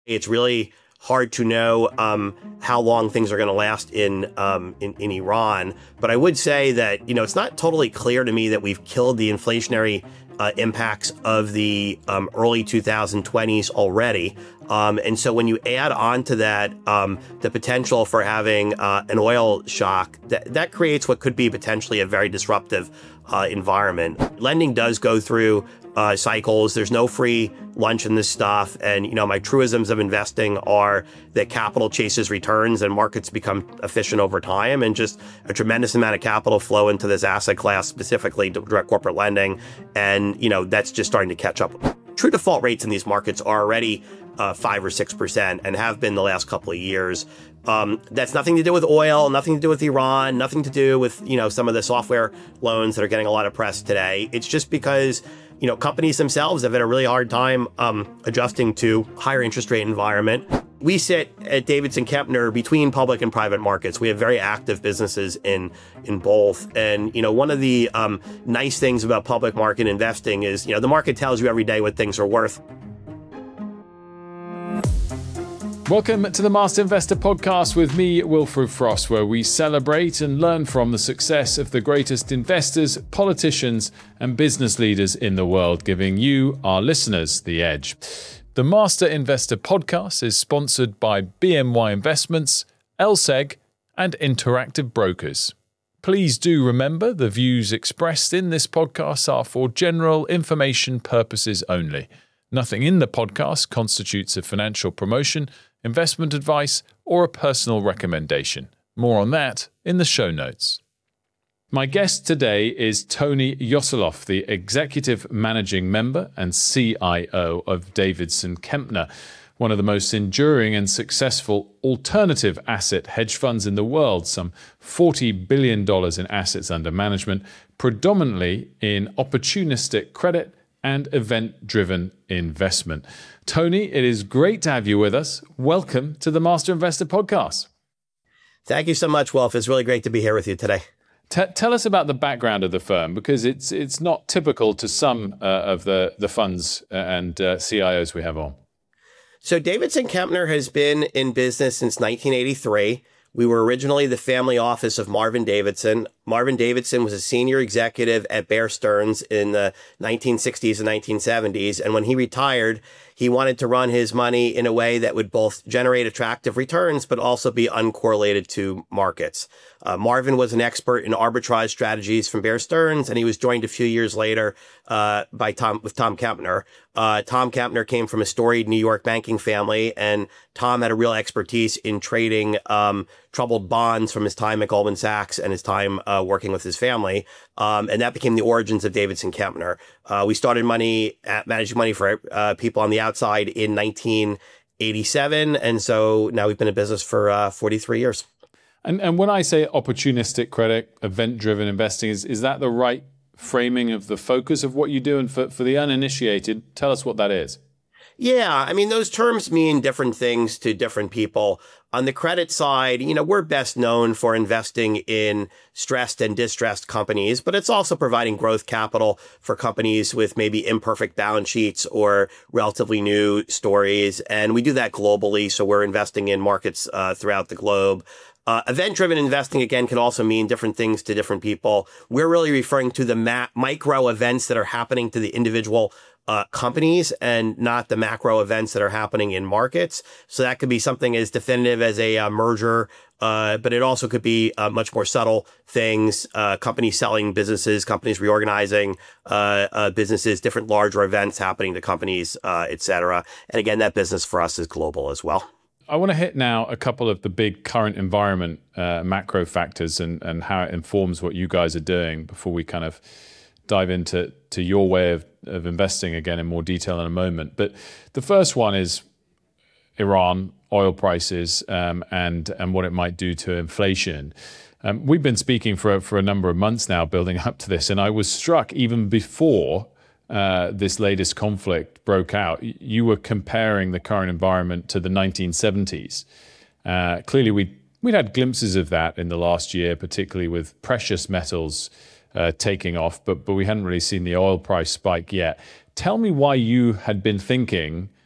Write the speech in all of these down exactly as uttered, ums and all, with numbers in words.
It's really hard to know um, how long things are going to last in, um, in in Iran. But I would say that, you know, it's not totally clear to me that we've killed the inflationary uh, impacts of the um, early two thousand twenties already. Um, and so when you add on to that um, the potential for having uh, an oil shock, that, that creates what could be potentially a very disruptive uh, environment. Lending does go through uh, cycles. There's no free lunch in this stuff. And, you know, my truisms of investing are that capital chases returns and markets become efficient over time, and just a tremendous amount of capital flow into this asset class, specifically direct corporate lending. And, you know, that's just starting to catch up. True default rates in these markets are already uh, five or six percent and have been the last couple of years. Um, that's nothing to do with oil, nothing to do with Iran, nothing to do with, you know, some of the software loans that are getting a lot of press today. It's just because, you know, companies themselves have had a really hard time um, adjusting to higher interest rate environment. We sit at Davidson Kempner between public and private markets. We have very active businesses in in both. And, you know, one of the um, nice things about public market investing is, you know, the market tells you every day what things are worth. Welcome to the Master Investor Podcast with me, Wilfred Frost, where we celebrate and learn from the success of the greatest investors, politicians, and business leaders in the world, giving you, our listeners, the edge. The Master Investor Podcast is sponsored by B N Y Investments, L S E G, and Interactive Brokers. Please do remember the views expressed in this podcast are for general information purposes only. Nothing in the podcast constitutes a financial promotion, investment advice, or a personal recommendation. More on that in the show notes. My guest today is Tony Yoseloff, the Executive Managing Member and C I O of Davidson Kempner, one of the most enduring and successful alternative asset hedge funds in the world, some forty billion dollars in assets under management, predominantly in opportunistic credit and event-driven investment. Tony, it is great to have you with us. Welcome to the Master Investor Podcast. Thank you so much, Wolf. It's really great to be here with you today. T- tell us about the background of the firm, because it's it's not typical to some uh, of the, the funds and uh, C I Os we have on. So Davidson Kempner has been in business since nineteen eighty-three. We were originally the family office of Marvin Davidson. Marvin Davidson was a senior executive at Bear Stearns in the nineteen sixties and nineteen seventies. And when he retired, he wanted to run his money in a way that would both generate attractive returns, but also be uncorrelated to markets. Uh, Marvin was an expert in arbitrage strategies from Bear Stearns, and he was joined a few years later uh, by Tom with Tom Kempner. Uh, Tom Kempner came from a storied New York banking family, and Tom had a real expertise in trading um, troubled bonds from his time at Goldman Sachs and his time uh, working with his family. Um, and that became the origins of Davidson Kempner. Uh, we started money at managing money for uh, people on the outside in nineteen eighty-seven. And so now we've been in business for uh, forty-three years. And and when I say opportunistic credit, event-driven investing, is, is that the right framing of the focus of what you do? And for, for the uninitiated, tell us what that is. Yeah, I mean, those terms mean different things to different people. On the credit side, you know, we're best known for investing in stressed and distressed companies, but it's also providing growth capital for companies with maybe imperfect balance sheets or relatively new stories. And we do that globally. So we're investing in markets uh, throughout the globe. Uh, event-driven investing, again, can also mean different things to different people. We're really referring to the ma- micro events that are happening to the individual uh, companies and not the macro events that are happening in markets. So that could be something as definitive as a uh, merger, uh, but it also could be uh, much more subtle things, uh, companies selling businesses, companies reorganizing uh, uh, businesses, different larger events happening to companies, uh, et cetera. And again, that business for us is global as well. I want to hit now a couple of the big current environment uh, macro factors and, and how it informs what you guys are doing before we kind of dive into to your way of, of investing again in more detail in a moment. But the first one is Iran, oil prices, um, and and what it might do to inflation. Um, we've been speaking for, for a number of months now building up to this, and I was struck even before Uh, this latest conflict broke out. You were comparing the current environment to the nineteen seventies. Uh, clearly, we we'd had glimpses of that in the last year, particularly with precious metals uh, taking off, but but we hadn't really seen the oil price spike yet. Tell me why you had been thinking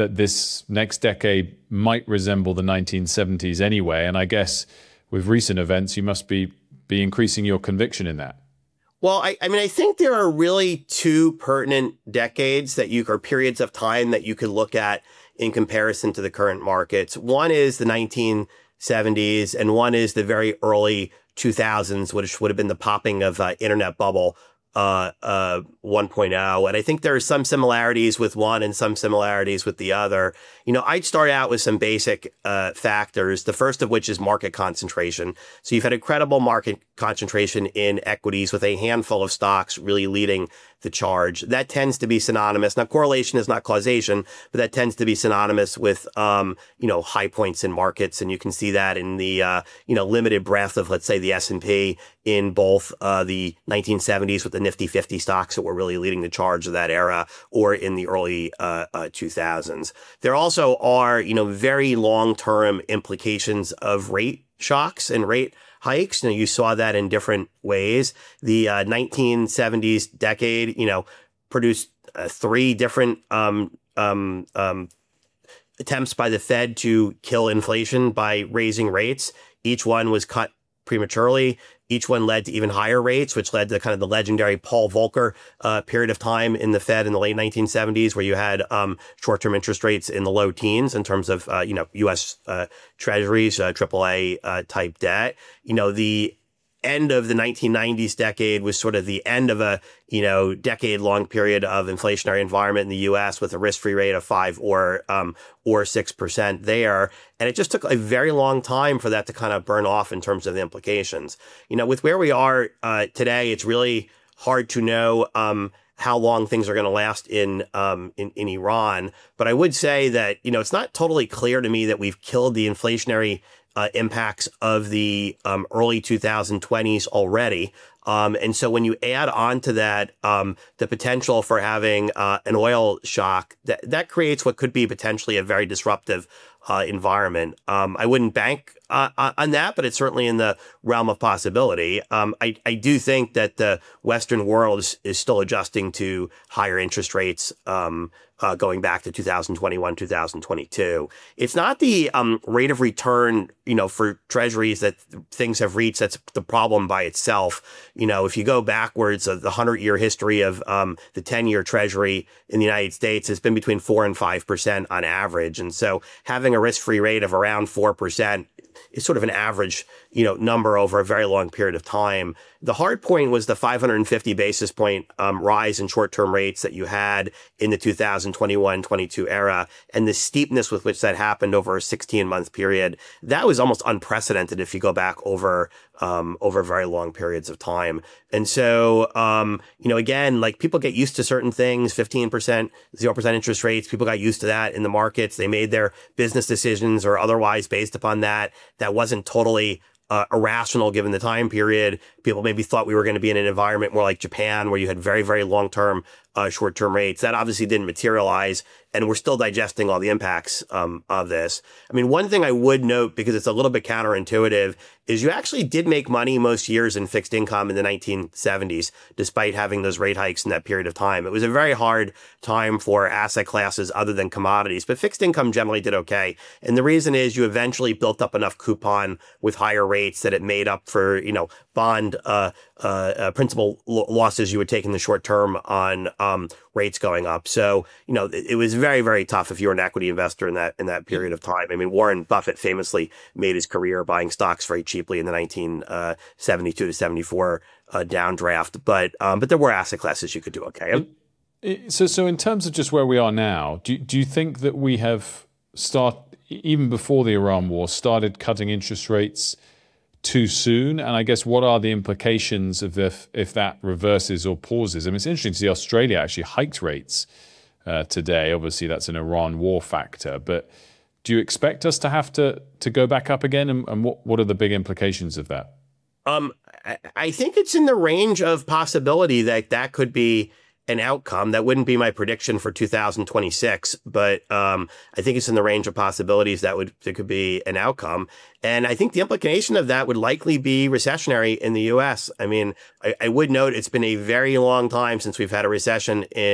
that this next decade might resemble the nineteen seventies anyway. And I guess with recent events, you must be be increasing your conviction in that. Well, I, I mean, I think there are really two pertinent decades that you or periods of time that you could look at in comparison to the current markets. One is the nineteen seventies, and one is the very early two thousands, which would have been the popping of uh, internet bubble uh, uh, one point oh. And I think there are some similarities with one and some similarities with the other. You know, I'd start out with some basic uh, factors, the first of which is market concentration. So you've had incredible market concentration in equities with a handful of stocks really leading the charge. That tends to be synonymous. Now, correlation is not causation, but that tends to be synonymous with, um, you know, high points in markets. And you can see that in the, uh, you know, limited breadth of, let's say, the S and P in both uh, the nineteen seventies with the Nifty fifty stocks that were really leading the charge of that era, or in the early uh, uh, two thousands. There also are, you know, very long-term implications of rate shocks and rate hikes. You know, you saw that in different ways. The uh, nineteen seventies decade, you know, produced uh, three different um, um, um, attempts by the Fed to kill inflation by raising rates. Each one was cut prematurely. Each one led to even higher rates, which led to kind of the legendary Paul Volcker uh, period of time in the Fed in the late nineteen seventies, where you had um, short-term interest rates in the low teens in terms of, uh, you know, U S uh, treasuries, uh, triple A uh, type debt. You know, the end of the nineteen nineties decade was sort of the end of a, you know, decade long period of inflationary environment in the U S with a risk-free rate of five or, um, or six percent there. And it just took a very long time for that to kind of burn off in terms of the implications. You know, with where we are uh, today, it's really hard to know, um, how long things are going to last in, um, in, in Iran. But I would say that, you know, it's not totally clear to me that we've killed the inflationary Uh, impacts of the um, early twenty twenties already. Um, and so when you add on to that um, the potential for having uh, an oil shock, that, that creates what could be potentially a very disruptive uh, environment. Um, I wouldn't bank uh, on that, but it's certainly in the realm of possibility. Um, I, I do think that the Western world is, is still adjusting to higher interest rates um, uh, going back to two thousand twenty-one, two thousand twenty-two. It's not the um, rate of return, you know, for treasuries that things have reached that's the problem by itself. You know, if you go backwards of the hundred-year history of um, the ten-year treasury in the United States, it's been between four and five percent on average. And so having a risk-free rate of around four percent is sort of an average, you know, number over a very long period of time. The hard point was the five hundred fifty basis point um, rise in short-term rates that you had in the two thousand twenty-one twenty-two era, and the steepness with which that happened over a sixteen-month period. That was almost unprecedented if you go back over um, over very long periods of time. And so, um, you know, again, like people get used to certain things, fifteen percent, zero percent interest rates. People got used to that in the markets. They made their business decisions or otherwise based upon that. That wasn't totally Uh, irrational given the time period. People maybe thought we were going to be in an environment more like Japan, where you had very, very long-term, uh, short-term rates. That obviously didn't materialize, and we're still digesting all the impacts um, of this. I mean, one thing I would note, because it's a little bit counterintuitive, is you actually did make money most years in fixed income in the nineteen seventies, despite having those rate hikes in that period of time. It was a very hard time for asset classes other than commodities, but fixed income generally did okay. And the reason is you eventually built up enough coupon with higher rates that it made up for, you know, bond uh, uh, uh, principal lo- losses you would take in the short term on um, rates going up. So, you know, it, it was very, very tough if you were an equity investor in that in that period of time. I mean, Warren Buffett famously made his career buying stocks very cheaply in the nineteen seventy-two to seventy-four uh, downdraft. But um, but there were asset classes you could do okay. So, so in terms of just where we are now, do do you think that we have start even before the Iran war started cutting interest rates too soon? And I guess what are the implications of if if that reverses or pauses? I mean, it's interesting to see Australia actually hiked rates uh, today. Obviously, that's an Iran war factor. But do you expect us to have to to go back up again? And, and what, what are the big implications of that? Um, I, I think it's in the range of possibility that that could be an outcome. That wouldn't be my prediction for two thousand twenty-six, but um, I think it's in the range of possibilities that would that could be an outcome. And I think the implication of that would likely be recessionary in the U S. I mean, I, I would note it's been a very long time since we've had a recession in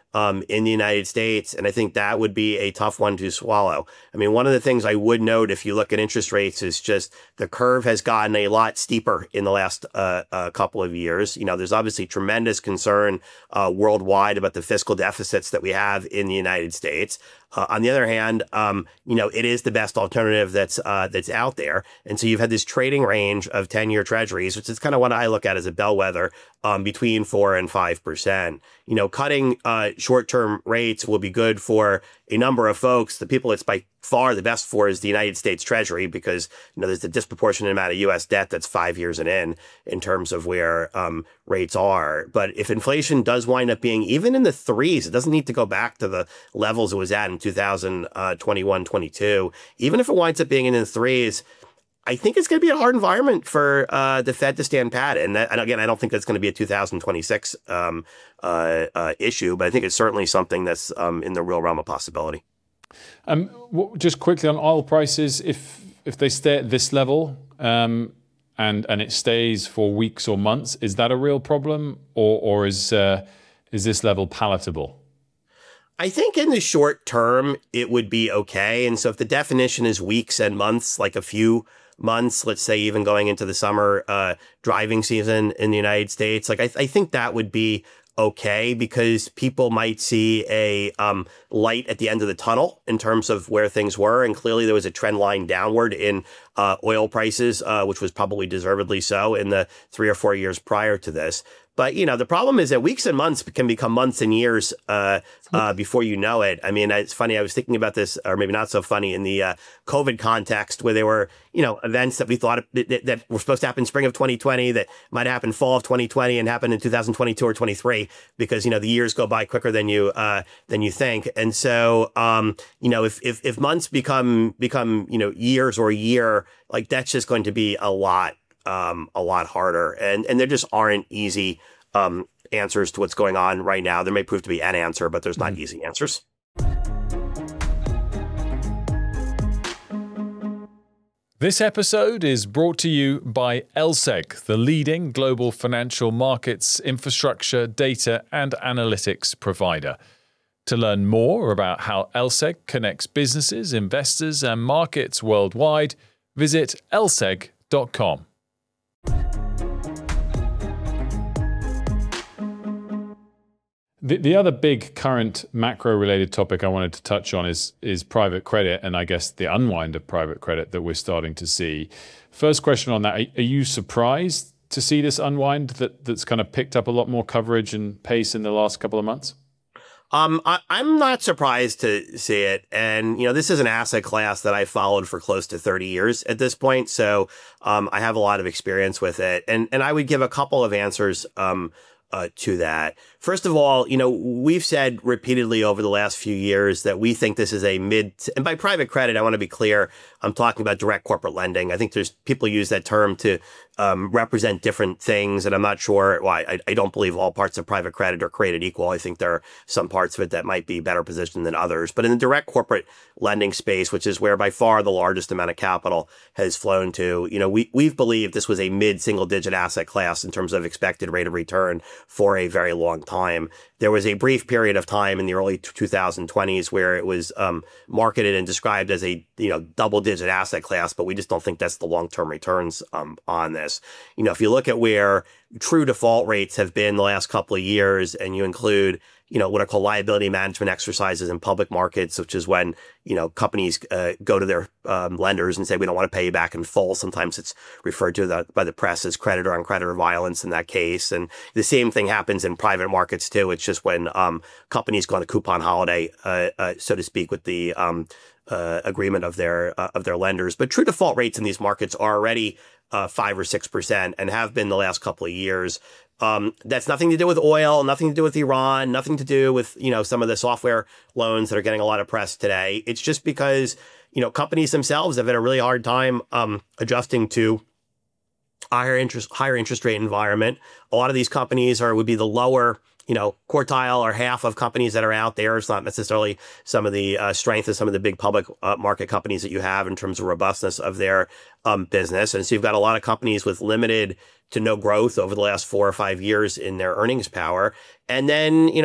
um, in the United States. And I think that would be a tough one to swallow. I mean, one of the things I would note if you look at interest rates is just the curve has gotten a lot steeper in the last uh, uh, couple of years. You know, there's obviously tremendous concern uh, worldwide about the fiscal deficits that we have in the United States. Uh, on the other hand, um, you know, it is the best alternative that's uh, that's out there. And so you've had this trading range of ten-year treasuries, which is kind of what I look at as a bellwether, um, between four and five percent. You know, cutting uh, short-term rates will be good for a number of folks. The people it's by far the best for is the United States Treasury, because, you know, there's a disproportionate amount of U S debt that's five years and in, in terms of where um, rates are. But if inflation does wind up being even in the threes, it doesn't need to go back to the levels it was at in two thousand twenty-one, twenty-two. Even if it winds up being in the threes, I think it's going to be a hard environment for uh, the Fed to stand pat. And, that, and again, I don't think that's going to be a two thousand twenty-six um, uh, uh, issue, but I think it's certainly something that's um, in the real realm of possibility. Um, just quickly on oil prices, if if they stay at this level um, and and it stays for weeks or months, is that a real problem, or or is uh, is this level palatable? I think in the short term, it would be okay. And so if the definition is weeks and months, like a few months, let's say even going into the summer uh, driving season in the United States, like I, th- I think that would be okay, because people might see a um, light at the end of the tunnel in terms of where things were. And clearly there was a trend line downward in uh, oil prices, uh, which was probably deservedly so in the three or four years prior to this. But, you know, the problem is that weeks and months can become months and years uh, uh, before you know it. I mean, it's funny. I was thinking about this, or maybe not so funny, in the uh, COVID context, where there were, you know, events that we thought that, that were supposed to happen spring of twenty twenty that might happen fall of twenty twenty and happen in two thousand twenty-two or twenty-three, because, you know, the years go by quicker than you uh, than you think. And so, um, you know, if, if if months become become, you know, years or a year, like that's just going to be a lot. Um, a lot harder. And and there just aren't easy um, answers to what's going on right now. There may prove to be an answer, but there's not mm-hmm. easy answers. This episode is brought to you by L S E G, the leading global financial markets, infrastructure, data, and analytics provider. To learn more about how L S E G connects businesses, investors, and markets worldwide, visit L S E G dot com. The, the other big current macro-related topic I wanted to touch on is is private credit, and I guess the unwind of private credit that we're starting to see. First question on that, are, are you surprised to see this unwind that, that's kind of picked up a lot more coverage and pace in the last couple of months? Um, I, I'm not surprised to see it. And, you know, this is an asset class that I followed for close to thirty years at this point. So um, I have a lot of experience with it. And, and I would give a couple of answers um, uh, to that. First of all, you know, we've said repeatedly over the last few years that we think this is a mid, and by private credit, I want to be clear, I'm talking about direct corporate lending. I think there's people use that term to um, represent different things, and I'm not sure why. I, I don't believe all parts of private credit are created equal. I think there are some parts of it that might be better positioned than others. But in the direct corporate lending space, which is where by far the largest amount of capital has flown to, you know, we, we've believed this was a mid-single digit asset class in terms of expected rate of return for a very long time. There was a brief period of time in the early twenty twenties where it was um, marketed and described as a, you know, double-digit asset class, but we just don't think that's the long-term returns um, on this. You know, if you look at where true default rates have been the last couple of years, and you include, you know, what are called liability management exercises in public markets, which is when, you know, companies uh, go to their um, lenders and say, we don't want to pay you back in full. Sometimes it's referred to the, by the press as creditor on creditor violence in that case. And the same thing happens in private markets too. It's just when um, companies go on a coupon holiday, uh, uh, so to speak, with the um, uh, agreement of their uh, of their lenders. But true default rates in these markets are already uh, five or six percent and have been the last couple of years. Um, that's nothing to do with oil, nothing to do with Iran, nothing to do with, you know, some of the software loans that are getting a lot of press today. It's just because, you know, companies themselves have had a really hard time um, adjusting to higher interest, higher interest rate environment. A lot of these companies are would be the lower, you know, quartile or half of companies that are out there. It's not necessarily some of the uh, strength of some of the big public uh, market companies that you have in terms of robustness of their um, business. And so you've got a lot of companies with limited to no growth over the last four or five years in their earnings power. And then, you know,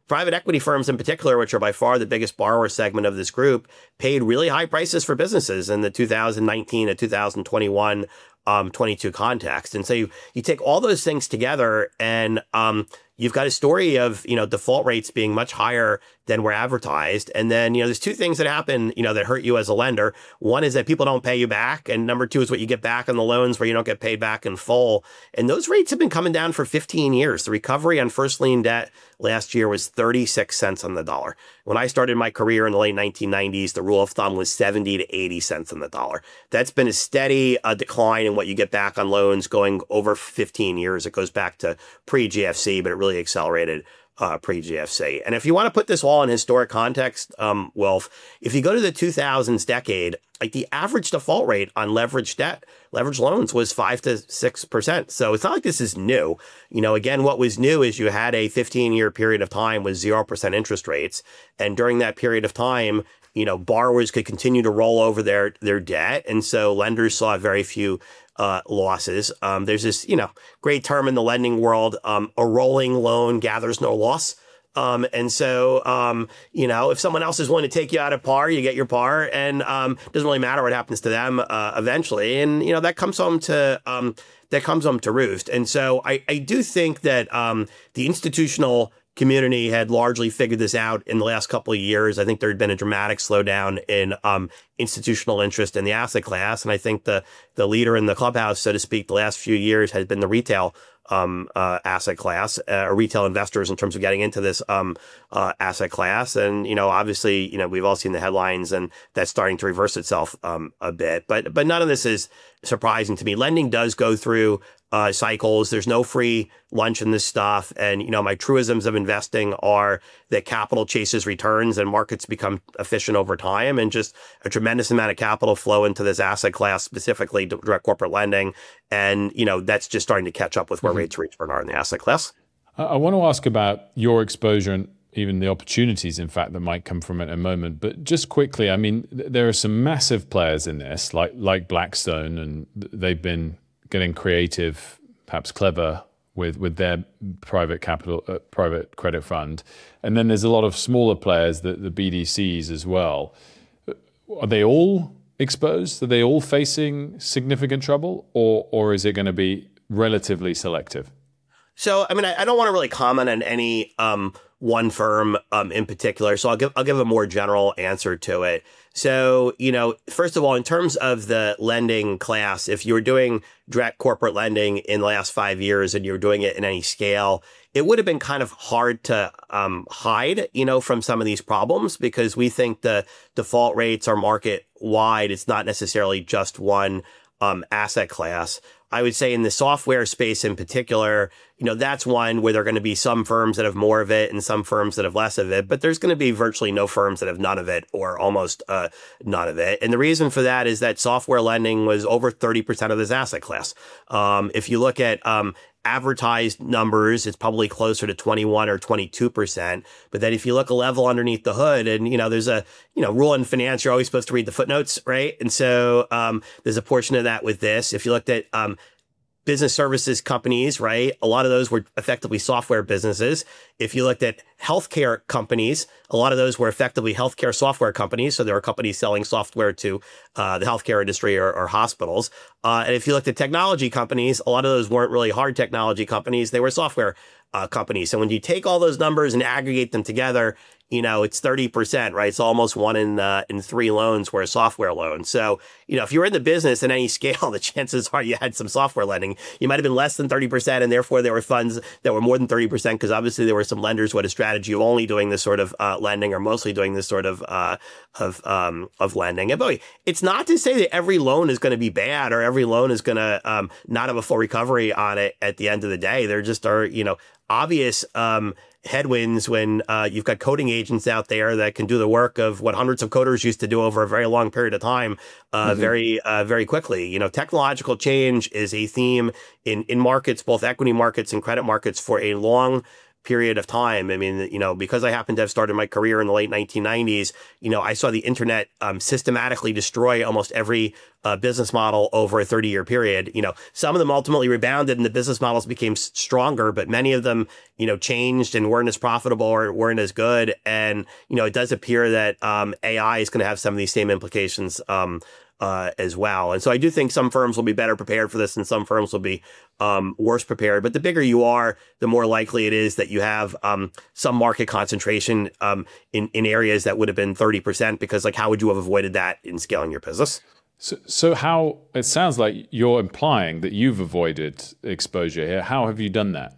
private equity firms in particular, which are by far the biggest borrower segment of this group, paid really high prices for businesses in the two thousand nineteen to two thousand twenty-one um, twenty-two context. And so you, you take all those things together and um, you've got a story of, you know, default rates being much higher than were advertised. And then, you know, there's two things that happen, you know, that hurt you as a lender. One is that people don't pay you back. And number two is what you get back on the loans where you don't get paid back in full. And those rates have been coming down for fifteen years. The recovery on first lien debt last year was thirty-six cents on the dollar. When I started my career in the late nineteen nineties, the rule of thumb was seventy to eighty cents on the dollar. That's been a steady uh, decline in what you get back on loans going over fifteen years. It goes back to pre-G F C, but it really accelerated uh, pre-G F C. And if you want to put this all in historic context, um, Wilf, if you go to the two thousands decade, like the average default rate on leveraged debt, leveraged loans was five to six percent. So it's not like this is new. You know, again, what was new is you had a fifteen year period of time with zero percent interest rates. And during that period of time, you know, borrowers could continue to roll over their, their debt. And so lenders saw very few uh, losses. Um, there's this, you know, great term in the lending world, um, a rolling loan gathers no loss. Um, and so, um, you know, if someone else is willing to take you out of par, you get your par, and um, it doesn't really matter what happens to them uh, eventually. And, you know, that comes home to um, that comes home to roost. And so I, I do think that um, the institutional community had largely figured this out in the last couple of years. I think there had been a dramatic slowdown in um, institutional interest in the asset class. And I think the the leader in the clubhouse, so to speak, the last few years has been the retail um, uh, asset class, uh, or retail investors in terms of getting into this um, uh, asset class. And, you know, obviously, you know, we've all seen the headlines and that's starting to reverse itself um, a bit. But but none of this is surprising to me. Lending does go through uh, cycles. There's no free lunch in this stuff. And, you know, my truisms of investing are that capital chases returns and markets become efficient over time, and just a tremendous amount of capital flow into this asset class, specifically direct corporate lending. And, you know, that's just starting to catch up with where mm-hmm. rates reach are in the asset class. I want to ask about your exposure and even the opportunities, in fact, that might come from it in a moment. But just quickly, I mean, th- there are some massive players in this, like like Blackstone, and they've been getting creative, perhaps clever, with with their private capital, uh, private credit fund. And then there's a lot of smaller players, the, the B D Cs as well. Are they all exposed? Are they all facing significant trouble, or or is it going to be relatively selective? So, I mean, I, I don't want to really comment on any um, one firm um, in particular. So I'll give I'll give a more general answer to it. So, you know, first of all, in terms of the lending class, if you were doing direct corporate lending in the last five years and you were doing it in any scale, it would have been kind of hard to um, hide, you know, from some of these problems, because we think the default rates are market wide. It's not necessarily just one um, asset class. I would say in the software space in particular, you know, that's one where there are going to be some firms that have more of it and some firms that have less of it, but there's going to be virtually no firms that have none of it or almost uh, none of it. And the reason for that is that software lending was over thirty percent of this asset class. Um, if you look at um, advertised numbers, it's probably closer to twenty-one or twenty-two percent. But then if you look a level underneath the hood, and, you know, there's a, you know, rule in finance, you're always supposed to read the footnotes, right? And so um, there's a portion of that with this. If you looked at um, business services companies, right? A lot of those were effectively software businesses. If you looked at healthcare companies, a lot of those were effectively healthcare software companies. So there were companies selling software to uh, the healthcare industry or, or hospitals. Uh, and if you looked at technology companies, a lot of those weren't really hard technology companies. They were software uh, companies. So when you take all those numbers and aggregate them together, you know, it's thirty percent, right? It's almost one in uh, in three loans were a software loan. So, you know, if you were in the business in any scale, the chances are you had some software lending. You might have been less than thirty percent, and therefore there were funds that were more than thirty percent, because obviously there were some lenders who had a strategy of only doing this sort of uh, lending, or mostly doing this sort of uh, of um, of lending. And boy, it's not to say that every loan is going to be bad or every loan is going to um, not have a full recovery on it at the end of the day. There just are, you know, obvious um, headwinds when uh, you've got coding agents out there that can do the work of what hundreds of coders used to do over a very long period of time, uh, mm-hmm. very, uh, very quickly. You know, technological change is a theme in, in markets, both equity markets and credit markets, for a long period of time. I mean, you know, because I happened to have started my career in the late nineteen nineties, you know, I saw the internet um, systematically destroy almost every uh, business model over a thirty year period. You know, some of them ultimately rebounded and the business models became s- stronger, but many of them, you know, changed and weren't as profitable or weren't as good. And, you know, it does appear that um, A I is going to have some of these same implications um, uh, as well. And so I do think some firms will be better prepared for this and some firms will be um, worse prepared. But the bigger you are, the more likely it is that you have um, some market concentration um, in, in areas that would have been thirty percent, because like, how would you have avoided that in scaling your business? So, so how, it sounds like you're implying that you've avoided exposure here. How have you done that?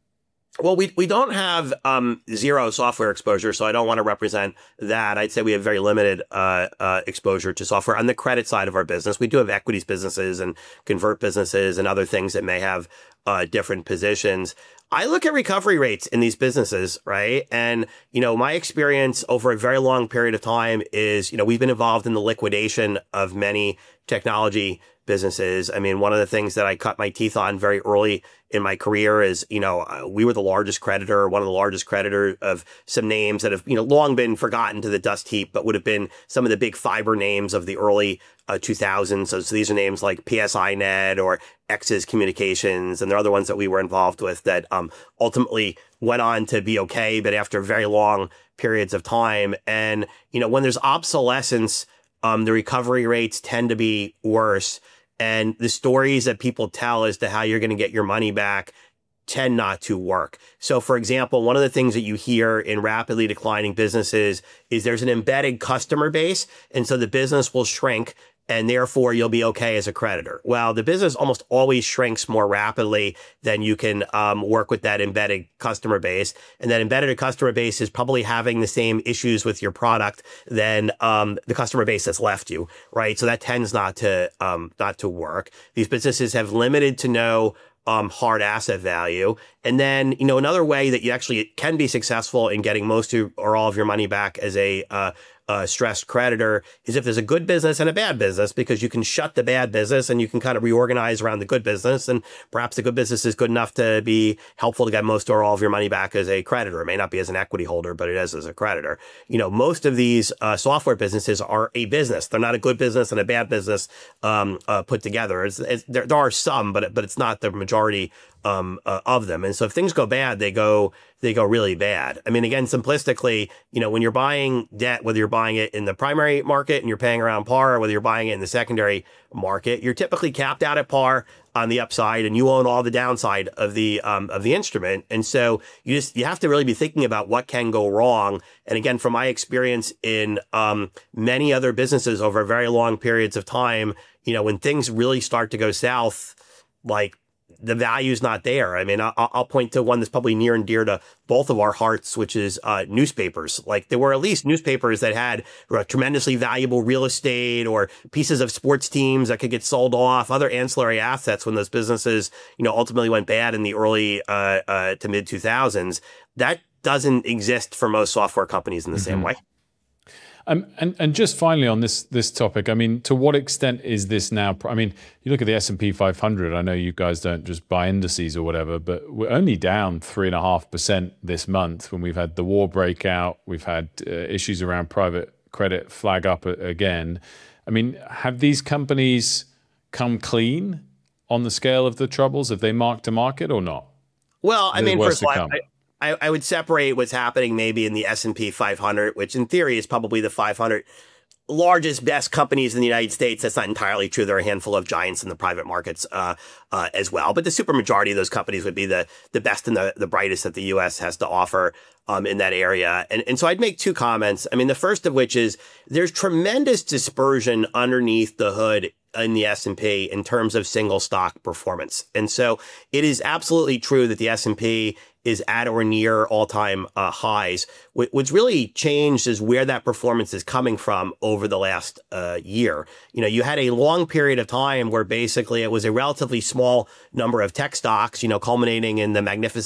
Well, we we don't have um, zero software exposure, so I don't want to represent that. I'd say we have very limited uh, uh, exposure to software. On the credit side of our business, we do have equities businesses and convert businesses and other things that may have uh, different positions. I look at recovery rates in these businesses, right? And, you know, my experience over a very long period of time is, you know, we've been involved in the liquidation of many technology businesses. I mean, one of the things that I cut my teeth on very early in my career is, you know, uh, we were the largest creditor, one of the largest creditor of some names that have, you know, long been forgotten to the dust heap, but would have been some of the big fiber names of the early uh, two thousands. So, so these are names like P S I Net or X's Communications, and there are other ones that we were involved with that um, ultimately went on to be okay, but after very long periods of time. And, you know, when there's obsolescence, um, the recovery rates tend to be worse. And the stories that people tell as to how you're going to get your money back tend not to work. So, for example, one of the things that you hear in rapidly declining businesses is there's an embedded customer base. And so the business will shrink and therefore you'll be okay as a creditor. Well, the business almost always shrinks more rapidly than you can um, work with that embedded customer base. And that embedded customer base is probably having the same issues with your product than um, the customer base that's left you, right? So that tends not to um, not to work. These businesses have limited to no um, hard asset value. And then, you know, another way that you actually can be successful in getting most of or all of your money back as a uh, uh, stressed creditor is if there's a good business and a bad business, because you can shut the bad business and you can kind of reorganize around the good business. And perhaps the good business is good enough to be helpful to get most or all of your money back as a creditor. It may not be as an equity holder, but it is as a creditor. You know, most of these uh, software businesses are a business. They're not a good business and a bad business um, uh, put together. It's, it's, there, there are some, but but it's not the majority Um, uh, of them. And so if things go bad, they go they go really bad. I mean, again, simplistically, you know, when you're buying debt, whether you're buying it in the primary market and you're paying around par, or whether you're buying it in the secondary market, you're typically capped out at par on the upside, and you own all the downside of the um, of the instrument. And so you just you have to really be thinking about what can go wrong. And again, from my experience in um, many other businesses over very long periods of time, you know, when things really start to go south, like the value's not there. I mean, I'll, I'll point to one that's probably near and dear to both of our hearts, which is uh, newspapers. Like there were at least newspapers that had uh, tremendously valuable real estate or pieces of sports teams that could get sold off, other ancillary assets when those businesses, you know, ultimately went bad in the early uh, uh, to mid two thousands. That doesn't exist for most software companies in the mm-hmm. same way. Um, and and just finally on this this topic, I mean, to what extent is this now? I mean, you look at the S and P five hundred. I know you guys don't just buy indices or whatever, but we're only down three and a half percent this month when we've had the war breakout. We've had uh, issues around private credit flag up again. I mean, have these companies come clean on the scale of the troubles? Have they marked to market or not? Well, I mean, first of all, I, I, I would separate what's happening maybe in the S and P five hundred, which in theory is probably the five hundred largest, best companies in the United States. That's not entirely true. There are a handful of giants in the private markets uh, uh, as well. But the supermajority of those companies would be the the best and the, the brightest that the U S has to offer um, in that area. And, and so I'd make two comments. I mean, the first of which is there's tremendous dispersion underneath the hood in the S and P in terms of single stock performance. And so it is absolutely true that the S and P is at or near all-time uh, highs. What's really changed is where that performance is coming from over the last uh, year. You know, you had a long period of time where basically it was a relatively small number of tech stocks, you know, culminating in the magnificent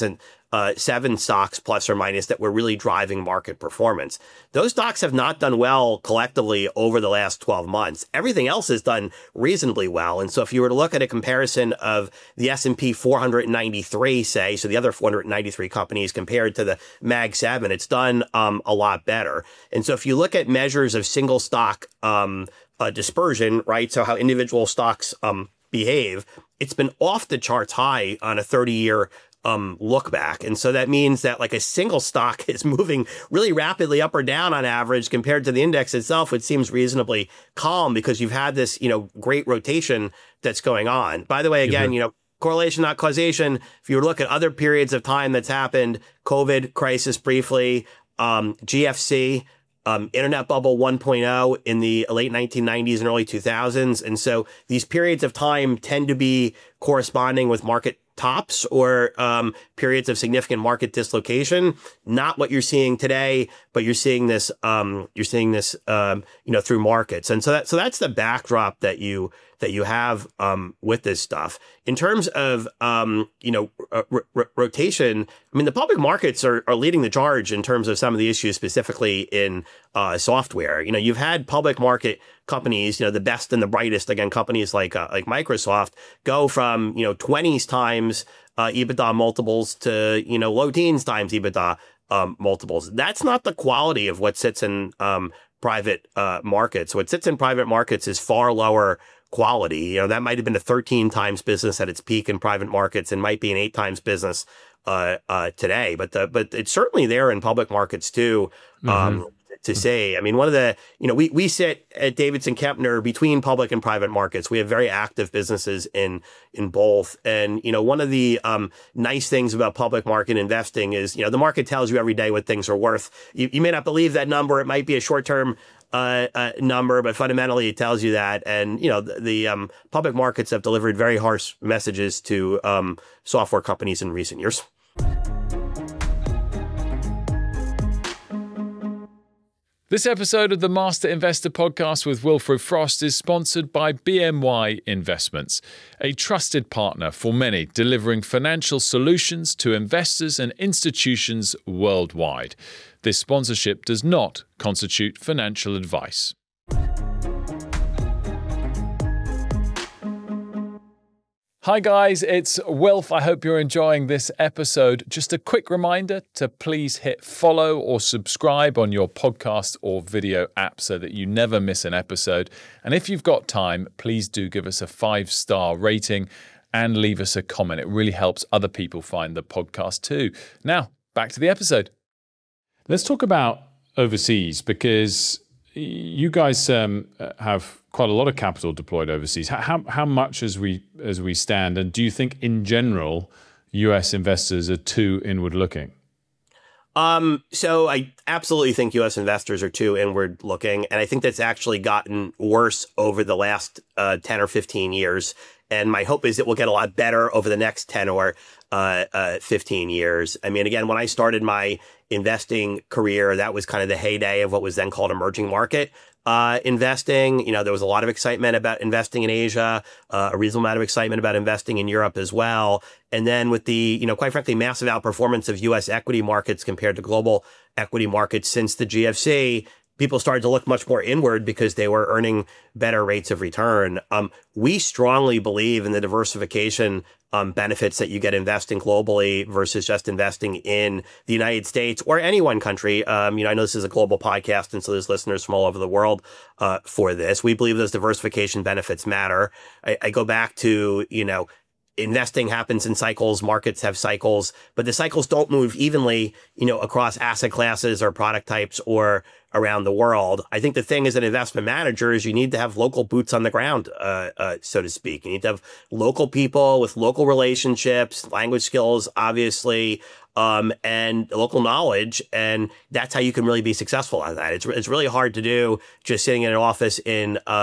uh, seven stocks plus or minus that were really driving market performance. Those stocks have not done well collectively over the last twelve months. Everything else has done reasonably well. And so if you were to look at a comparison of the S and P four hundred ninety-three, say, so the other four hundred ninety-three companies compared to the Mag seven, it's done um, a lot better. And so if you look at measures of single stock um, uh, dispersion, right, so how individual stocks um, behave, it's been off the charts high on a thirty-year um, look back. And so that means that like a single stock is moving really rapidly up or down on average compared to the index itself, which seems reasonably calm because you've had this, you know, great rotation that's going on. By the way, again, mm-hmm. you know, correlation, not causation. If you look at other periods of time that's happened, COVID crisis briefly, um, G F C, Um, internet bubble one point oh in the late nineteen nineties and early two thousands. And so these periods of time tend to be corresponding with market tops or um, periods of significant market dislocation. Not what you're seeing today, but you're seeing this. Um, you're seeing this, um, you know, through markets. And so that so that's the backdrop that you that you have um, with this stuff. In terms of um, you know r- r- rotation, I mean the public markets are are leading the charge in terms of some of the issues, specifically in uh, software. You know, you've had public market companies, you know, the best and the brightest, again, companies like uh, like Microsoft, go from you know twenties times uh, EBITDA multiples to you know low teens times EBITDA um, multiples. That's not the quality of what sits in um, private uh, markets. What sits in private markets is far lower quality. You know, that might have been a thirteen times business at its peak in private markets and might be an eight times business uh, uh, today. But the, but it's certainly there in public markets too. Um, mm-hmm. To say, I mean, one of the, you know, we, we sit at Davidson Kempner between public and private markets. We have very active businesses in, in both. And, you know, one of the um, nice things about public market investing is, you know, the market tells you every day what things are worth. You, you may not believe that number. It might be a short-term uh, uh, number, but fundamentally it tells you that. And, you know, the, the um, public markets have delivered very harsh messages to um, software companies in recent years. This episode of the Master Investor Podcast with Wilfred Frost is sponsored by B N Y Investments, a trusted partner for many, delivering financial solutions to investors and institutions worldwide. This sponsorship does not constitute financial advice. Hi guys, it's Wilf. I hope you're enjoying this episode. Just a quick reminder to please hit follow or subscribe on your podcast or video app so that you never miss an episode. And if you've got time, please do give us a five-star rating and leave us a comment. It really helps other people find the podcast too. Now, back to the episode. Let's talk about overseas because you guys um, have quite a lot of capital deployed overseas. How how much as we as we stand, and do you think in general U S investors are too inward looking? Um, so I absolutely think U S investors are too inward looking, and I think that's actually gotten worse over the last uh, ten or fifteen years. And my hope is it will get a lot better over the next ten or uh, uh, fifteen years. I mean, again, when I started my investing career, that was kind of the heyday of what was then called emerging market uh, investing. You know, there was a lot of excitement about investing in Asia, uh, a reasonable amount of excitement about investing in Europe as well. And then with the, you know, quite frankly, massive outperformance of U S equity markets compared to global equity markets since the G F C, people started to look much more inward because they were earning better rates of return. Um, we strongly believe in the diversification um, benefits that you get investing globally versus just investing in the United States or any one country. Um, you know, I know this is a global podcast, and so there's listeners from all over the world uh, for this. We believe those diversification benefits matter. I, I go back to, you know, investing happens in cycles, markets have cycles, but the cycles don't move evenly, you know, across asset classes or product types or around the world. I think the thing as an investment manager is you need to have local boots on the ground, uh, uh, so to speak. You need to have local people with local relationships, language skills, obviously, um, and local knowledge. And that's how you can really be successful at that. It's, it's really hard to do just sitting in an office in, uh,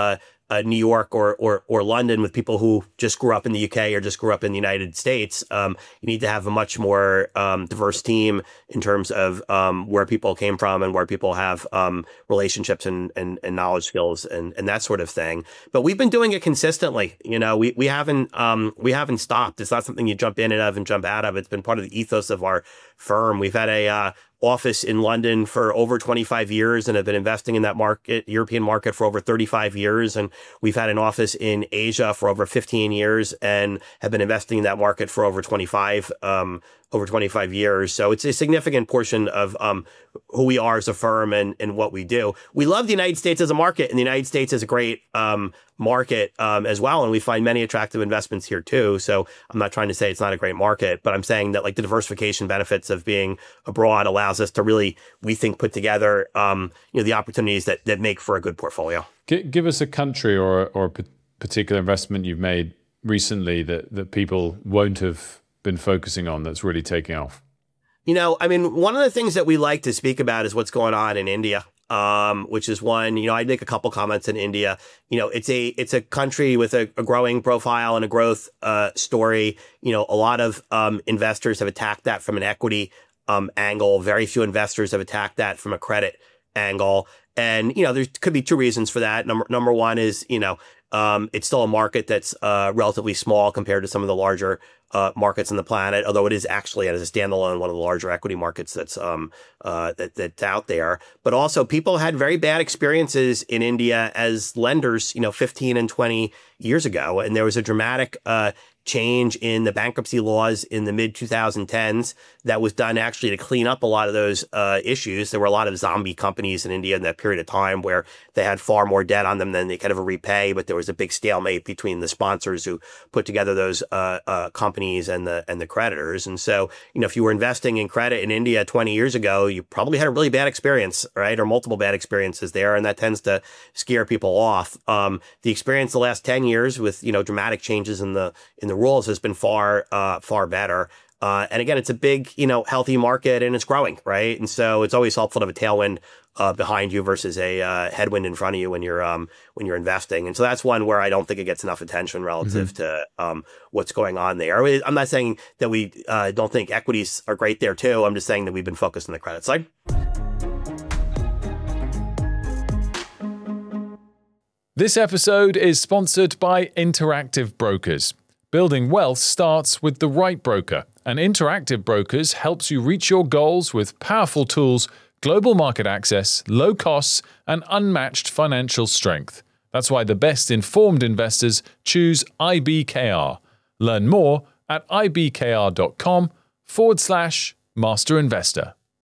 uh, New York or, or or London with people who just grew up in the U K or just grew up in the United States. Um, you need to have a much more um, diverse team in terms of um, where people came from and where people have um, relationships and, and and knowledge skills and and that sort of thing. But we've been doing it consistently. You know, we we haven't um, we haven't stopped. It's not something you jump in and out and jump out of. It's been part of the ethos of our firm. We've had a uh, office in London for over twenty-five years and have been investing in that market, European market, for over thirty-five years. And we've had an office in Asia for over fifteen years and have been investing in that market for over twenty-five, um, over twenty-five years. So it's a significant portion of um, who we are as a firm and, and what we do. We love the United States as a market, and the United States is a great um, market um, as well. And we find many attractive investments here too. So I'm not trying to say it's not a great market, but I'm saying that like the diversification benefits of being abroad allows us to really, we think, put together um, you know, the opportunities that, that make for a good portfolio. G- give us a country or, or a p- particular investment you've made recently that, that people won't have been focusing on that's really taking off. You know, I mean, one of the things that we like to speak about is what's going on in India. Um, which is one, you know, I'd make a couple comments in India. You know, it's a it's a country with a, a growing profile and a growth uh, story. You know, a lot of um, investors have attacked that from an equity um, angle. Very few investors have attacked that from a credit angle. And, you know, there could be two reasons for that. Number number one is, you know, um, it's still a market that's uh, relatively small compared to some of the larger uh, markets on the planet, although it is actually, as a standalone, one of the larger equity markets that's um, uh, that, that's out there. But also, people had very bad experiences in India as lenders, you know, fifteen and twenty years ago. And there was a dramatic uh, change in the bankruptcy laws in the mid twenty tens that was done actually to clean up a lot of those uh, issues. There were a lot of zombie companies in India in that period of time where they had far more debt on them than they could ever repay, but there was a big stalemate between the sponsors who put together those uh, uh, companies and the and the creditors. And so, you know, if you were investing in credit in India twenty years ago, you probably had a really bad experience, right? Or multiple bad experiences there, and that tends to scare people off. Um, the experience the last ten years with, you know, dramatic changes in the in the rules has been far, uh, far better. Uh, and again, it's a big, you know, healthy market and it's growing, right? And so it's always helpful to have a tailwind uh, behind you versus a uh, headwind in front of you when you're um, when you're investing. And so that's one where I don't think it gets enough attention relative mm-hmm. to um, what's going on there. I'm not saying that we uh, don't think equities are great there too. I'm just saying that we've been focused on the credit side. This episode is sponsored by Interactive Brokers. Building wealth starts with the right broker, and Interactive Brokers helps you reach your goals with powerful tools, global market access, low costs, and unmatched financial strength. That's why the best informed investors choose I B K R. Learn more at ibkr.com forward slash master investor.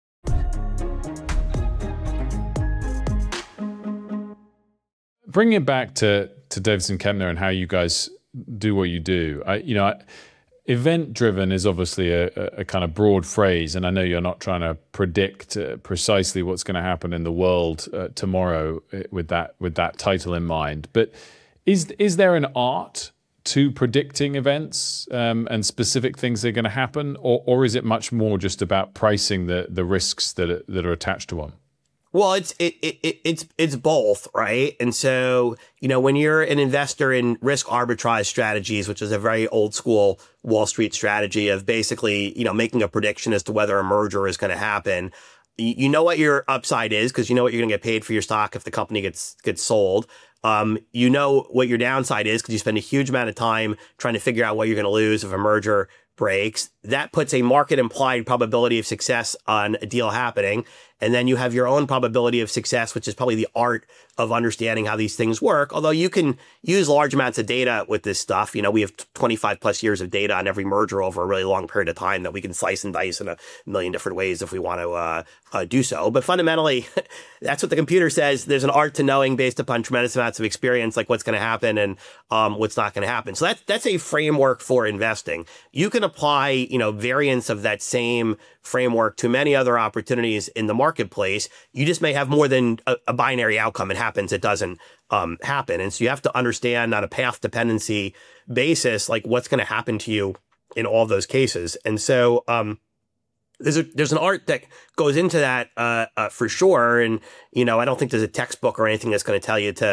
Bringing it back to, to Davidson Kempner and how you guys do what you do, I, you know, event-driven is obviously a, a kind of broad phrase, and I know you're not trying to predict uh, precisely what's going to happen in the world uh, tomorrow with that with that title in mind. But is is there an art to predicting events um, and specific things that are going to happen, or or is it much more just about pricing the the risks that are, that are attached to one? Well, it's it, it it's it's both, right? And so, you know, when you're an investor in risk arbitrage strategies, which is a very old school Wall Street strategy of basically, you know, making a prediction as to whether a merger is going to happen, you, you know what your upside is because you know what you're going to get paid for your stock if the company gets gets sold. Um, you know what your downside is because you spend a huge amount of time trying to figure out what you're going to lose if a merger breaks. That puts a market implied probability of success on a deal happening. And then you have your own probability of success, which is probably the art of understanding how these things work. Although you can use large amounts of data with this stuff. You know, we have twenty-five plus years of data on every merger over a really long period of time that we can slice and dice in a million different ways if we want to uh, uh, do so. But fundamentally, that's what the computer says. There's an art to knowing based upon tremendous amounts of experience, like what's going to happen and um, what's not going to happen. So that, that's a framework for investing. You can apply, you know, variants of that same framework to many other opportunities in the marketplace. You just may have more than a, a binary outcome. It happens, it doesn't um, happen. And so you have to understand on a path dependency basis, like what's going to happen to you in all those cases. And so um, there's a, there's an art that goes into that uh, uh, for sure. And, you know, I don't think there's a textbook or anything that's going to tell you to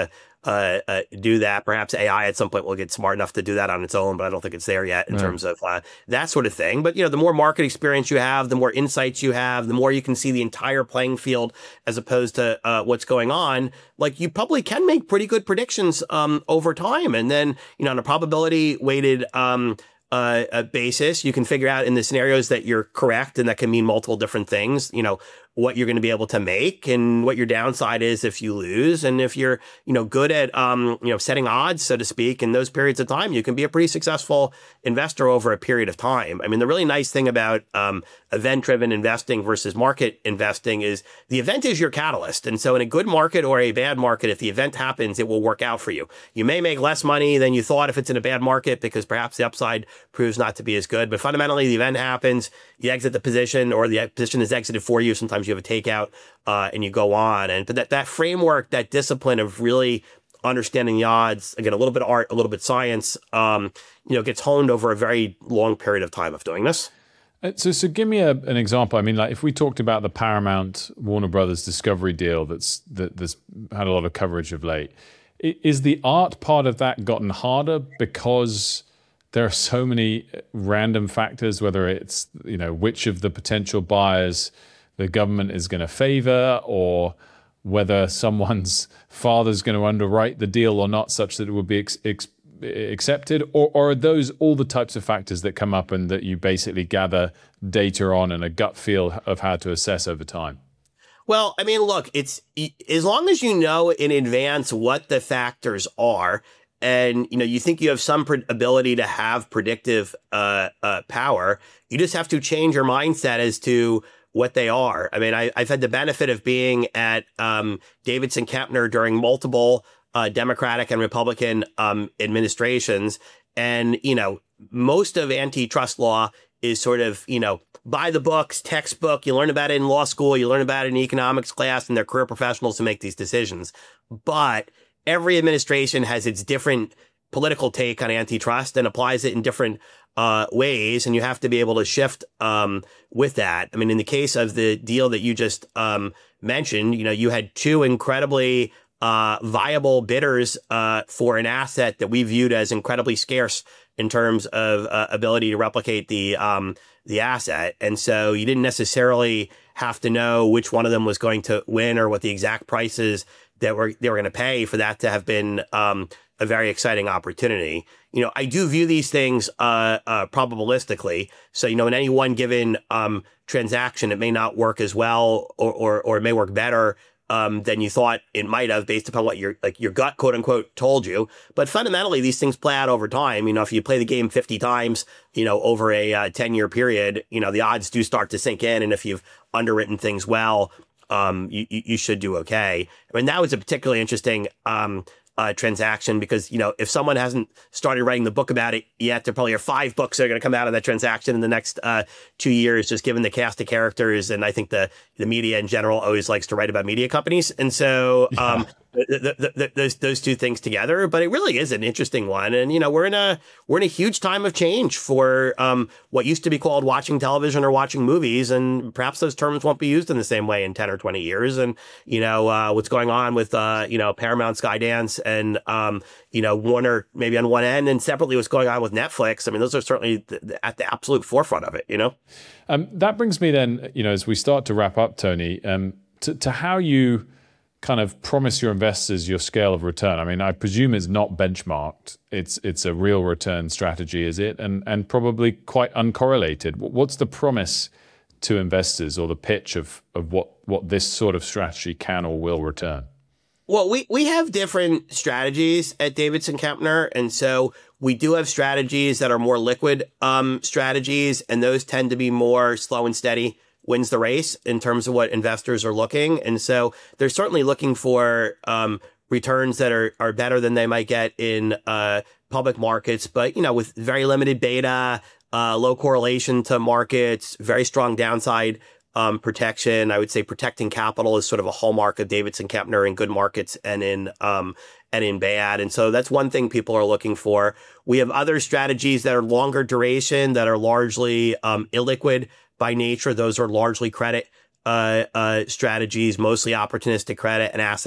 uh, uh, do that. Perhaps A I at some point will get smart enough to do that on its own, but I don't think it's there yet in Right. terms of uh, that sort of thing. But, you know, the more market experience you have, the more insights you have, the more you can see the entire playing field as opposed to uh, what's going on. Like, you probably can make pretty good predictions um, over time. And then, you know, on a probability weighted um, uh, a basis, you can figure out in the scenarios that you're correct, and that can mean multiple different things, you know, what you're going to be able to make and what your downside is if you lose. And if you're, you know, good at, um, you know, setting odds, so to speak, in those periods of time, you can be a pretty successful investor over a period of time. I mean, the really nice thing about um, event-driven investing versus market investing is the event is your catalyst. And so in a good market or a bad market, if the event happens, it will work out for you. You may make less money than you thought if it's in a bad market because perhaps the upside proves not to be as good. But fundamentally, the event happens, you exit the position, or the position is exited for you. Sometimes you have a takeout uh, and you go on. And but that, that framework, that discipline of really understanding the odds, again, a little bit of art, a little bit of science, um, you know, gets honed over a very long period of time of doing this. Uh, So, so give me a, an example. I mean, like if we talked about the Paramount Warner Brothers Discovery deal that's that, that's had a lot of coverage of late, i- is the art part of that gotten harder because there are so many random factors, whether it's, you know, which of the potential buyers the government is going to favor, or whether someone's father's going to underwrite the deal or not, such that it would be ex- ex- accepted, or, or are those all the types of factors that come up and that you basically gather data on and a gut feel of how to assess over time? Well, I mean, look, it's as long as you know in advance what the factors are, and you know you think you have some pre- ability to have predictive uh, uh, power, you just have to change your mindset as to what they are. I mean, I, I've had the benefit of being at um, Davidson Kempner during multiple uh, Democratic and Republican um, administrations, and you know most of antitrust law is sort of, you know, by the books, textbook. You learn about it in law school, you learn about it in economics class, and they're career professionals who make these decisions. But every administration has its different political take on antitrust and applies it in different uh, ways. And you have to be able to shift um, with that. I mean, in the case of the deal that you just um, mentioned, you know, you had two incredibly uh, viable bidders uh, for an asset that we viewed as incredibly scarce in terms of uh, ability to replicate the um, the asset. And so you didn't necessarily have to know which one of them was going to win or what the exact prices that were they were going to pay for that to have been um, a very exciting opportunity. You know, I do view these things uh, uh, probabilistically. So, you know, in any one given um, transaction, it may not work as well, or or, or it may work better Um, than you thought it might have, based upon what your like your gut, quote unquote, told you. But fundamentally, these things play out over time. You know, if you play the game fifty times, you know, over a uh, ten year period, you know, the odds do start to sink in. And if you've underwritten things well, um, you you should do okay. I mean, that was a particularly interesting um, uh, transaction because, you know, if someone hasn't started writing the book about it yet, there probably are five books that are going to come out of that transaction in the next uh, two years, just given the cast of characters. And I think the the media in general always likes to write about media companies. And so um, the, the, the, those those two things together, but it really is an interesting one. And, you know, we're in a we're in a huge time of change for um, what used to be called watching television or watching movies. And perhaps those terms won't be used in the same way in ten or twenty years. And, you know, uh, what's going on with, uh, you know, Paramount, Skydance, and, um, you know, Warner maybe on one end, and separately what's going on with Netflix. I mean, those are certainly th- th- at the absolute forefront of it, you know? Um, that brings me then, you know, as we start to wrap up, Tony, um, to, to how you kind of promise your investors your scale of return. I mean, I presume it's not benchmarked. It's it's a real return strategy, is it? And and probably quite uncorrelated. What's the promise to investors, or the pitch of of what what this sort of strategy can or will return? Well, we, we have different strategies at Davidson Kempner. And so we do have strategies that are more liquid um, strategies, and those tend to be more slow and steady, wins the race in terms of what investors are looking. And so they're certainly looking for um, returns that are, are better than they might get in uh, public markets, but, you know, with very limited beta, uh, low correlation to markets, very strong downside Um, protection. I would say protecting capital is sort of a hallmark of Davidson Kempner in good markets and in um, and in bad. And so that's one thing people are looking for. We have other strategies that are longer duration, that are largely um, illiquid by nature. Those are largely credit uh, uh, strategies, mostly opportunistic credit and asset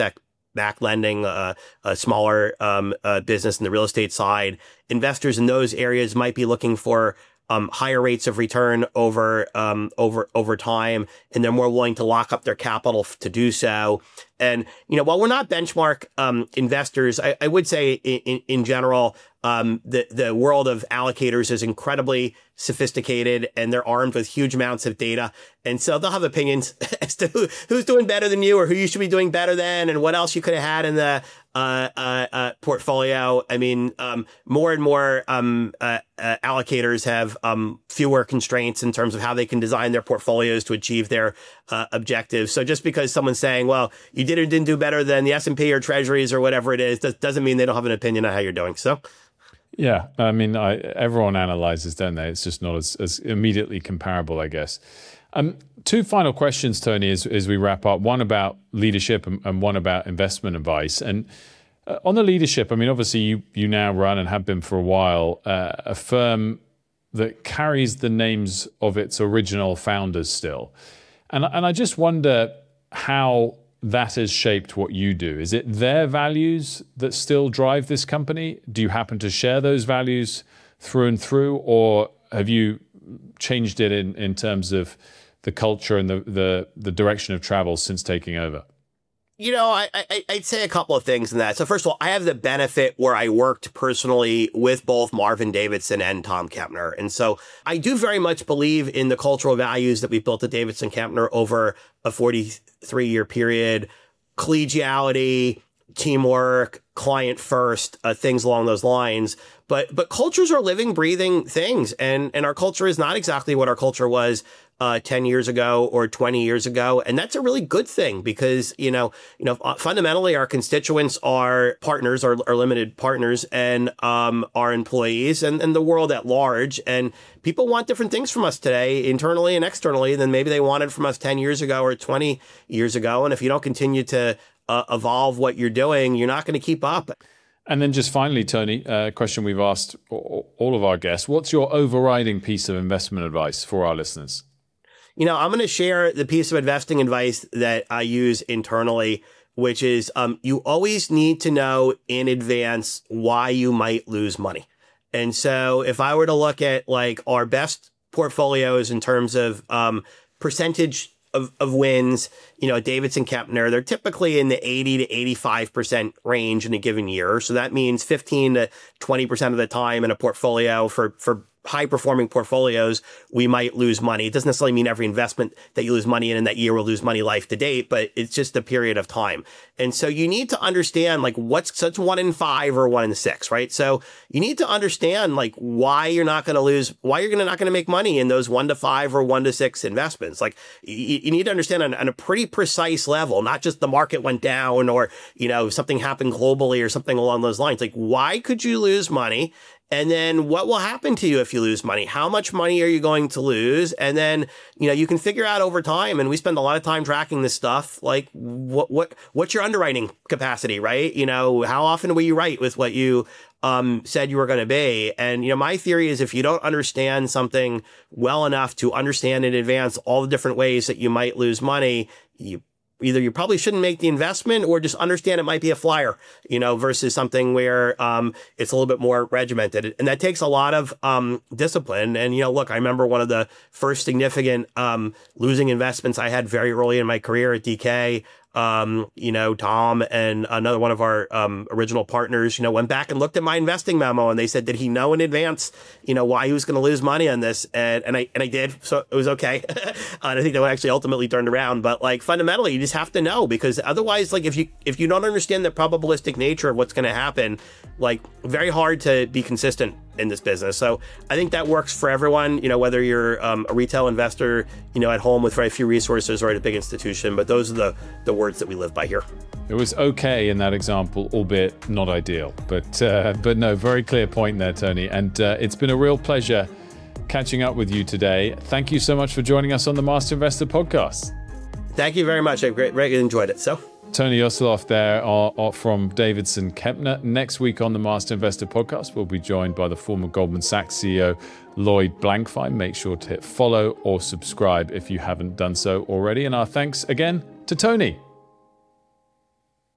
back lending, uh, a smaller um, uh, business in the real estate side, investors in those areas might be looking for Um, higher rates of return over um, over over time, and they're more willing to lock up their capital f- to do so. And you know, while we're not benchmark um, investors, I, I would say in, in, in general, um, the the world of allocators is incredibly sophisticated, and they're armed with huge amounts of data, and so they'll have opinions as to who, who's doing better than you, or who you should be doing better than, and what else you could have had in the uh, uh, uh, portfolio. I mean, um, more and more um, uh, uh, allocators have um, fewer constraints in terms of how they can design their portfolios to achieve their uh, objectives. So just because someone's saying, well, you did or didn't do better than the S and P or Treasuries or whatever it is, doesn't mean they don't have an opinion on how you're doing. So. Yeah, I mean, I, everyone analyzes, don't they? It's just not as, as immediately comparable, I guess. Um, two final questions, Tony, as, as we wrap up. One about leadership and, and one about investment advice. And uh, on the leadership, I mean, obviously you you now run and have been for a while uh, a firm that carries the names of its original founders still. And, and I just wonder how that has shaped what you do. Is it their values that still drive this company? Do you happen to share those values through and through, or have you changed it in, in terms of the culture and the, the, the direction of travel since taking over? You know, I, I, I'd say a couple of things in that. So first of all, I have the benefit where I worked personally with both Marvin Davidson and Tom Kempner. And so I do very much believe in the cultural values that we built at Davidson Kempner over a forty-three year period: collegiality, teamwork, client first, uh, things along those lines. But but cultures are living, breathing things. And, and our culture is not exactly what our culture was Uh, ten years ago or twenty years ago. And that's a really good thing because, you know, you know, fundamentally our constituents are partners, are, are limited partners, and um, our employees and, and the world at large. And people want different things from us today, internally and externally, than maybe they wanted from us ten years ago or twenty years ago. And if you don't continue to uh, evolve what you're doing, you're not going to keep up. And then just finally, Tony, a uh, question we've asked all of our guests. What's your overriding piece of investment advice for our listeners? You know, I'm going to share the piece of investing advice that I use internally, which is um, you always need to know in advance why you might lose money. And so if I were to look at like our best portfolios in terms of um, percentage of, of wins, you know, at Davidson Kempner, they're typically in the eighty to eighty-five percent range in a given year. So that means fifteen to twenty percent of the time in a portfolio for, for high-performing portfolios, we might lose money. It doesn't necessarily mean every investment that you lose money in in that year will lose money life to date, but it's just a period of time. And so you need to understand like what's such one in five or one in six, right? So you need to understand like why you're not going to lose, why you're gonna not going to make money in those one to five or one to six investments. Like you, you need to understand on, on a pretty precise level, not just the market went down or, you know, something happened globally or something along those lines. Like why could you lose money? And then what will happen to you if you lose money? How much money are you going to lose? And then, you know, you can figure out over time, and we spend a lot of time tracking this stuff, like what, what, what's your underwriting capacity, right? You know, how often will you write with what you um, said you were going to be? And, you know, my theory is if you don't understand something well enough to understand in advance all the different ways that you might lose money, you either you probably shouldn't make the investment or just understand it might be a flyer, you know, versus something where um, it's a little bit more regimented. And that takes a lot of um, discipline. And, you know, look, I remember one of the first significant um, losing investments I had very early in my career at D K. Um, you know, Tom and another one of our um, original partners, you know, went back and looked at my investing memo, and they said, did he know in advance, you know, why he was going to lose money on this? And, and I and I did, so it was okay. And I think that one actually ultimately turned around. But like fundamentally, you just have to know, because otherwise, like if you if you don't understand the probabilistic nature of what's going to happen, like very hard to be consistent in this business. So I think that works for everyone, you know, whether you're um, a retail investor, you know, at home with very few resources or at a big institution. But those are the, the words that we live by here. It was okay in that example, albeit not ideal. But uh, but no, very clear point there, Tony. And uh, it's been a real pleasure catching up with you today. Thank you so much for joining us on the Master Investor Podcast. Thank you very much. I greatly enjoyed it. So. Tony Osloff there are, are from Davidson Kempner. Next week on the Master Investor Podcast, we'll be joined by the former Goldman Sachs C E O, Lloyd Blankfein. Make sure to hit follow or subscribe if you haven't done so already. And our thanks again to Tony.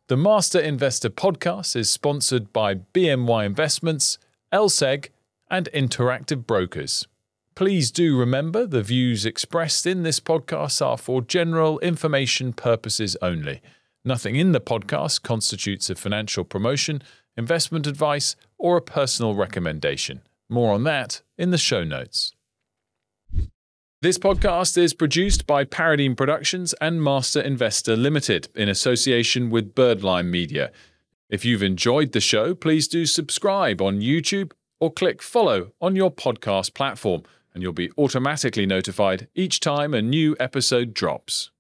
The Master Investor Podcast is sponsored by B M Y Investments, L S E G, and Interactive Brokers. Please do remember the views expressed in this podcast are for general information purposes only. Nothing in the podcast constitutes a financial promotion, investment advice, or a personal recommendation. More on that in the show notes. This podcast is produced by Paradigm Productions and Master Investor Limited in association with Birdlime Media. If you've enjoyed the show, please do subscribe on YouTube or click follow on your podcast platform, and you'll be automatically notified each time a new episode drops.